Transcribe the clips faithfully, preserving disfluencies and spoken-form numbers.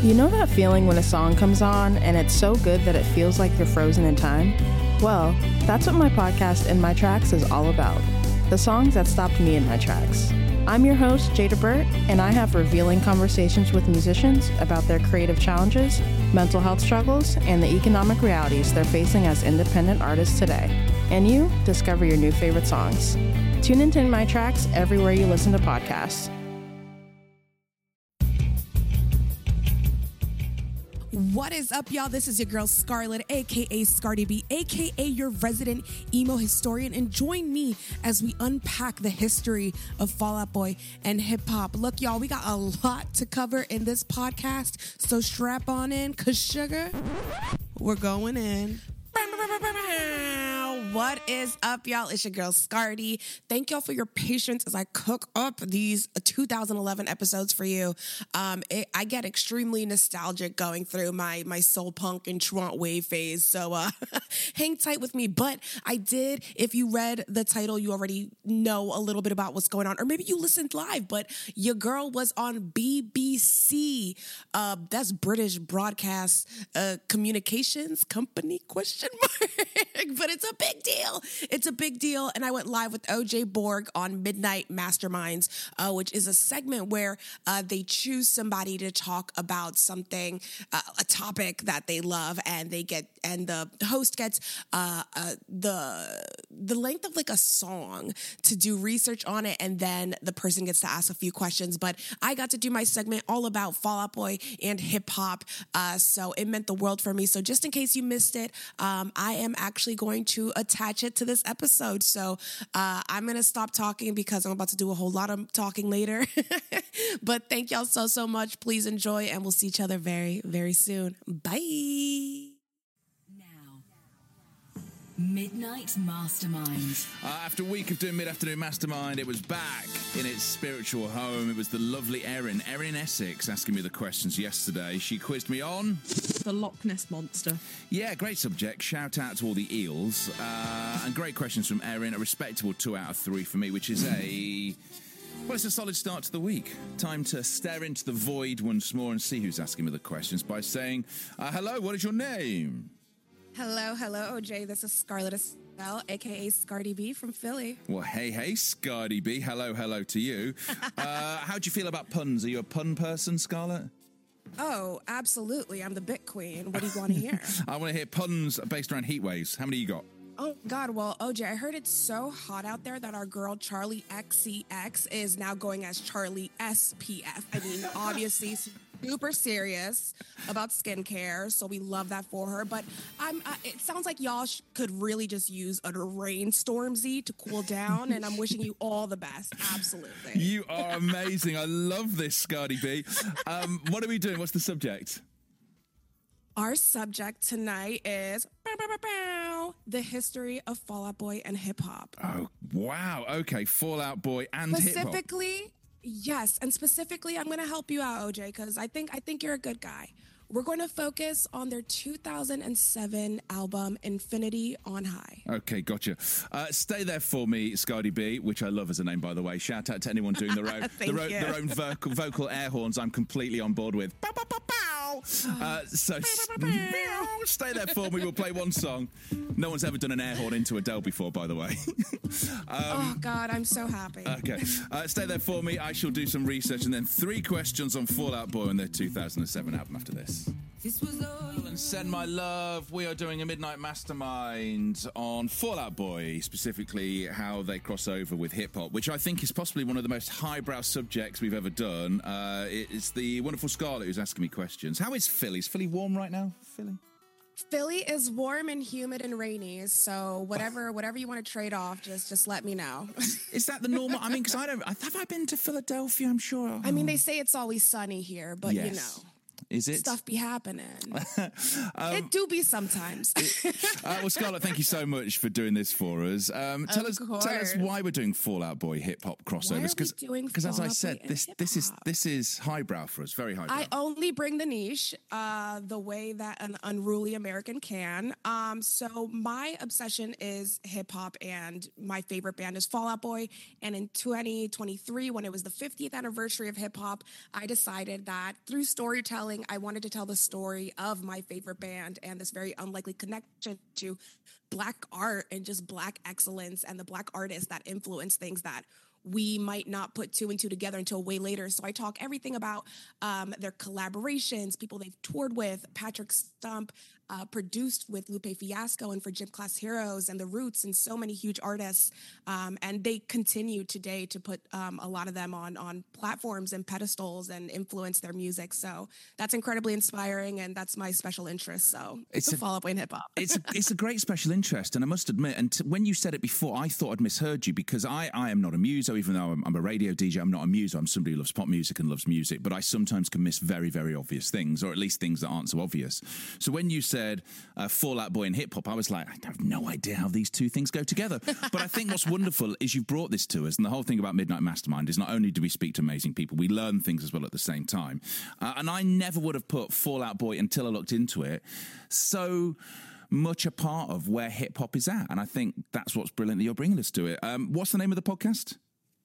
You know that feeling when a song comes on and it's so good that it feels like you're frozen in time? Well, that's what my podcast In My Tracks is all about. The songs that stopped me in my tracks. I'm your host, Jada Burt, and I have revealing conversations with musicians about their creative challenges, mental health struggles, and the economic realities they're facing as independent artists today. And you discover your new favorite songs. Tune into In My Tracks everywhere you listen to podcasts. What is up, y'all? This is your girl Scarlett, aka Scardi B, aka your resident emo historian, and join me as we unpack the history of Fall Out Boy and hip hop. Look, y'all, we got a lot to cover in this podcast, so strap on in, cause sugar, we're going in. What is up, y'all? It's your girl Scardi. Thank y'all for your patience as I cook up these two thousand eleven episodes for you. Um, it, I get extremely nostalgic going through my my soul punk and Trant wave phase, so uh, hang tight with me. But I did, if you read the title, you already know a little bit about what's going on, or maybe you listened live, but your girl was on B B C. Uh, that's British Broadcast uh, Communications Company, question mark. But it's a big deal. It's a big deal. And I went live with O J Borg on Midnight Masterminds, uh, which is a segment where uh, they choose somebody to talk about something, uh, a topic that they love, and they get, and the host gets uh, uh, the the length of like a song to do research on it, and then the person gets to ask a few questions. But I got to do my segment all about Fall Out Boy and hip hop, uh, so it meant the world for me. So just in case you missed it, um, I am actually going to attach it to this episode. So uh, I'm going to stop talking because I'm about to do a whole lot of talking later. But thank y'all so, so much. Please enjoy, and we'll see each other very, very soon. Bye. Midnight Mastermind. Uh, after a week of doing Mid-Afternoon Mastermind, it was back in its spiritual home. It was the lovely Erin, Erin in Essex, asking me the questions yesterday. She quizzed me on the Loch Ness Monster. Yeah, great subject. Shout out to all the eels. Uh, and great questions from Erin. A respectable two out of three for me, which is a... Well, it's a solid start to the week. Time to stare into the void once more and see who's asking me the questions by saying, uh, hello, what is your name? Hello, hello, O J. This is Scarlett Estelle, a k a. Scardi B from Philly. Well, hey, hey, Scardi B. Hello, hello to you. uh, how do you feel about puns? Are you a pun person, Scarlett? Oh, absolutely. I'm the bit queen. What do you want to hear? I want to hear puns based around heat waves. How many you got? Oh, God. Well, O J, I heard it's so hot out there that our girl Charlie X C X is now going as Charlie S P F. I mean, obviously... super serious about skincare, so we love that for her. But I'm. Uh, it sounds like y'all sh- could really just use a rainstormsy to cool down, and I'm wishing you all the best. Absolutely. You are amazing. I love this, Scardi B. Um, what are we doing? What's the subject? Our subject tonight is bow, bow, bow, bow, the history of Fall Out Boy and hip hop. Oh, wow. Okay, Fall Out Boy and hip hop. Specifically. Yes, and specifically, I'm going to help you out, O J, because I think I think you're a good guy. We're going to focus on their two thousand seven album, Infinity on High. Okay, gotcha. Uh, stay there for me, Scardi B, which I love as a name, by the way. Shout out to anyone doing their own, their own, their own vocal, vocal air horns. I'm completely on board with. Bow, bow, bow, bow. Uh, so stay there for me. We'll play one song. No one's ever done an air horn into Adele before, by the way. um, oh, God, I'm so happy. Okay. Uh, stay there for me. I shall do some research and then three questions on Fall Out Boy and their two thousand seven album after this. This was all and send my love. We are doing a Midnight Mastermind on Fall Out Boy, specifically how they cross over with hip hop, which I think is possibly one of the most highbrow subjects we've ever done. Uh, it's the wonderful Scarlett who's asking me questions. How is Philly? Is Philly warm right now? Philly? Philly is warm and humid and rainy, so whatever whatever you want to trade off, just just let me know. Is that the normal? I mean, because I don't. Have I been to Philadelphia? I'm sure. I mean, they say it's always sunny here, but yes. You know. Is it? Stuff be happening. um, it do be sometimes. uh, well, Scarlett, thank you so much for doing this for us. Um, tell of us, course. tell us why we're doing Fall Out Boy hip hop crossovers. Because as I said, this this is this is highbrow for us, very highbrow. I only bring the niche uh, the way that an unruly American can. Um, so my obsession is hip hop, and my favorite band is Fall Out Boy. And in twenty twenty-three, when it was the fiftieth anniversary of hip hop, I decided that through storytelling, writing, I wanted to tell the story of my favorite band and this very unlikely connection to Black art and just Black excellence and the Black artists that influence things that we might not put two and two together until way later. So I talk everything about um, their collaborations, people they've toured with, Patrick Stump, uh, produced with Lupe Fiasco and for Gym Class Heroes and The Roots and so many huge artists. Um, and they continue today to put um, a lot of them on, on platforms and pedestals and influence their music. So that's incredibly inspiring, and that's my special interest. So it's, it's a Fall Out Boy in hip hop. it's, a, it's a great special interest. And I must admit, and t- when you said it before, I thought I'd misheard you, because I, I am not a muso, even though I'm, I'm a radio D J. I'm not a muso. I'm somebody who loves pop music and loves music, but I sometimes can miss very, very obvious things, or at least things that aren't so obvious. So when you said uh, Fall Out Boy and hip hop, I was like, I have no idea how these two things go together. But I think what's wonderful is you've brought this to us, and the whole thing about Midnight Mastermind is not only do we speak to amazing people, we learn things as well at the same time. Uh, and I never would have put Fall Out Boy until I looked into it. So much a part of where hip hop is at, and I think that's what's brilliant that you're bringing us to it. Um, what's the name of the podcast?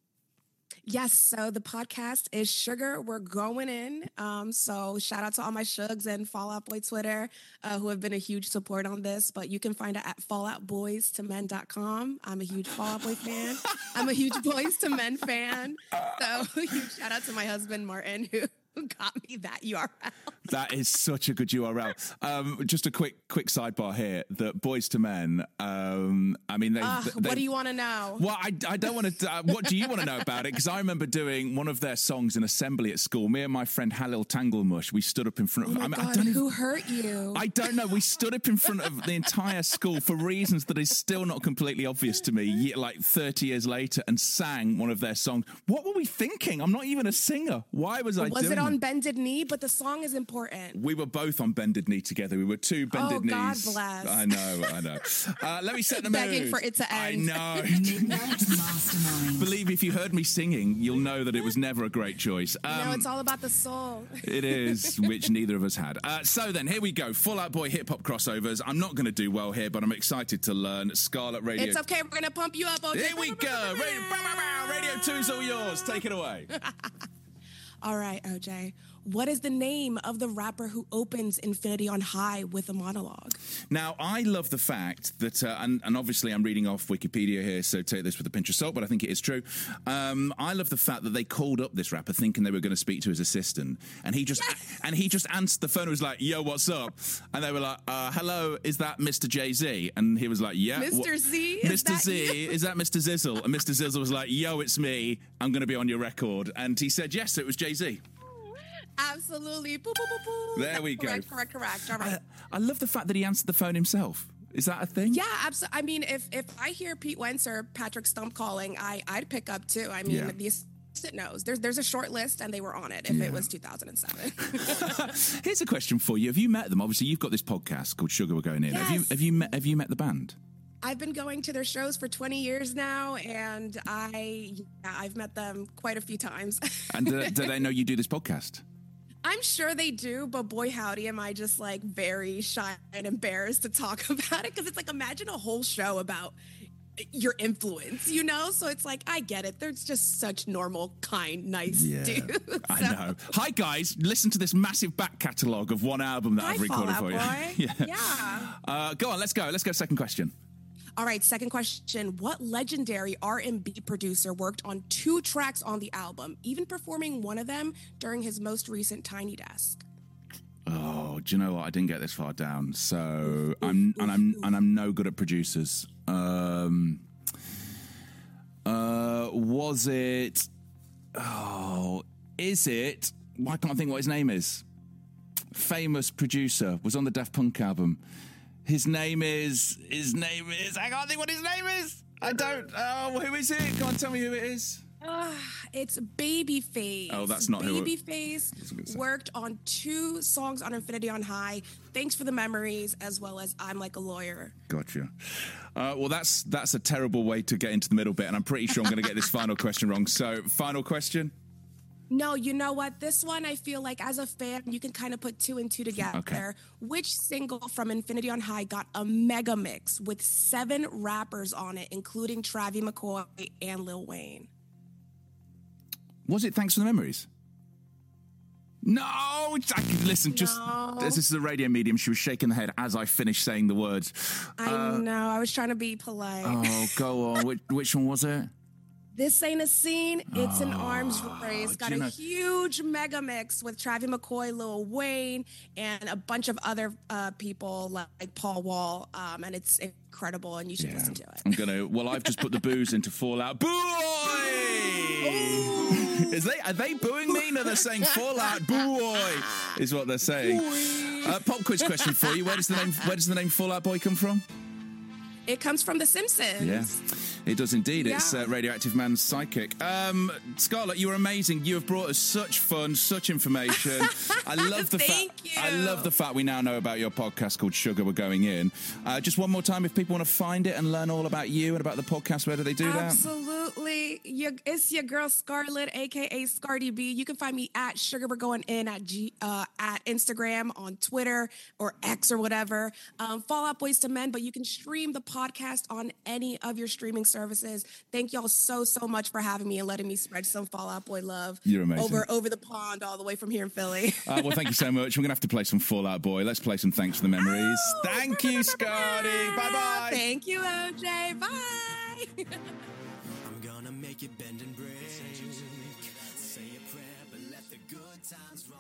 Yes, so the podcast is Sugar, We're Going In. Um, so shout out to all my Shugs and Fall Out Boy Twitter uh, who have been a huge support on this. But you can find it at fall out boys to men dot com. I'm a huge Fall Out Boy fan. I'm a huge Boys to Men fan. So huge shout out to my husband, Martin, who who got me that U R L. That is such a good U R L. Um, just a quick quick sidebar here, that Boys to Men, um, I mean, they, uh, they... What do you want to know? Well, I, I don't want to... Uh, what do you want to know about it? Because I remember doing one of their songs in assembly at school. Me and my friend Halil Tanglemush, we stood up in front of... Oh my I mean, God, I don't who even, hurt you? I don't know. We stood up in front of the entire school for reasons that is still not completely obvious to me, like thirty years later, and sang one of their songs. What were we thinking? I'm not even a singer. Why was I was doing it on that? Bended Knee? But the song is important. We were both on Bended Knee together. We were two bended oh, knees. God bless. I know, I know. Uh, let me set the mood. Begging for it to end. I know. Midnight Mastermind. Believe me, if you heard me singing, you'll know that it was never a great choice. Um, no, it's all about the soul. It is, which neither of us had. Uh, so then, here we go. Fall Out Boy hip-hop crossovers. I'm not going to do well here, but I'm excited to learn. Scarlet Radio. It's okay. We're going to pump you up, O J. Here we go. Radio, Radio two's all yours. Take it away. All right, O J. What is the name of the rapper who opens Infinity on High with a monologue? Now, I love the fact that, uh, and, and obviously I'm reading off Wikipedia here, so take this with a pinch of salt, but I think it is true. Um, I love the fact that they called up this rapper thinking they were going to speak to his assistant, and he just yes! and he just answered the phone and was like, yo, what's up? And they were like, uh, hello, is that Mister Jay-Z? And he was like, yeah. Mister What? Z? Mister Is that Z, you? Is that Mister Zizzle? And Mister Zizzle was like, yo, it's me. I'm going to be on your record. And he said, yes, it was Jay-Z. Absolutely. Boop, boop, boop, boop. There we go. Correct, correct, correct. All right. I, I love the fact that he answered the phone himself. Is that a thing? Yeah, absolutely. I mean, if if I hear Pete Wentz or Patrick Stump calling, I, I'd pick up too. I mean, Yeah. the assistant knows. There's, there's a short list, and they were on it if Yeah. it was two thousand seven. Here's a question for you. Have you met them? Obviously, you've got this podcast called Sugar We're Going In. Have you Yes. have you met have you met the band? I've been going to their shows for twenty years now, and I, yeah, I've met them quite a few times. And do, do they know you do this podcast? I'm sure they do, but boy, howdy, am I just like very shy and embarrassed to talk about it. Because it's like, imagine a whole show about your influence, you know? So it's like, I get it. They're just such normal, kind, nice dudes. I So- know. Hi, guys. Listen to this massive back catalogue of one album that Hi, I've recorded Fall for you. Out Boy. yeah. Yeah. Uh, go on. Let's go. Let's go. Second question. All right, second question. What legendary R and B producer worked on two tracks on the album, even performing one of them during his most recent Tiny Desk? Oh, do you know what? I didn't get this far down, so I'm and I'm and I'm no good at producers. Um, uh, was it? Oh, is it? Why can't I think what his name is? Famous producer was on the Daft Punk album. His name is. His name is. I can't think what his name is. I don't. Oh, who is it? Go on, tell me who it is. Uh, it's Babyface. Oh, that's not who it- Babyface worked on two songs on Infinity on High. Thanks for the memories, as well as I'm Like a Lawyer. Gotcha. Uh, well, that's that's a terrible way to get into the middle bit, and I'm pretty sure I'm going to get this final question wrong. So, final question. No, you know what? This one, I feel like as a fan, you can kind of put two and two together. Okay. Which single from Infinity on High got a mega mix with seven rappers on it, including Travie McCoy and Lil Wayne? Was it Thanks for the Memories? No, I can listen. Just No. this is a radio medium. She was shaking the head as I finished saying the words. I Uh, know. I was trying to be polite. Oh, go on. which, which one was it? This Ain't a Scene. It's an arms race. Got do a you know- huge mega mix with Travis McCoy, Lil Wayne, and a bunch of other uh, people like, like Paul Wall. Um, and it's incredible, and you should listen to it. I'm gonna. Well, I've just put the booze into Fallout Boy. Is they are they booing me? No, they're saying Fallout Boy is what they're saying. Uh, pop quiz question for you. Where does the name Where does the name Fallout Boy come from? It comes from The Simpsons. Yeah, it does indeed. It's Yeah. uh, Radioactive Man's Psychic. Um, Scarlett, you were amazing. You have brought us such fun, such information. I love the Thank fact. you. I love the fact we now know about your podcast called Sugar We're Going In. Uh, just one more time, if people want to find it and learn all about you and about the podcast, where do they do that? Absolutely. Your, it's your girl Scarlett, aka Scardy B. You can find me at Sugar We're Going In at G, uh, at Instagram, on Twitter or X or whatever. Um, Fall Out Boys to Men, but you can stream the podcast on any of your streaming services. Thank y'all so so much for having me and letting me spread some Fall Out Boy love. You're amazing. Over over the pond, all the way from here in Philly. Uh, well, thank you so much. We're going to have to play some Fallout Boy. Let's play some Thanks for the Memories. Oh, Thank you, Scardy. Bye-bye. Thank you, O J. Bye. I'm gonna make it bend and break. Say a prayer, but let the good times roll.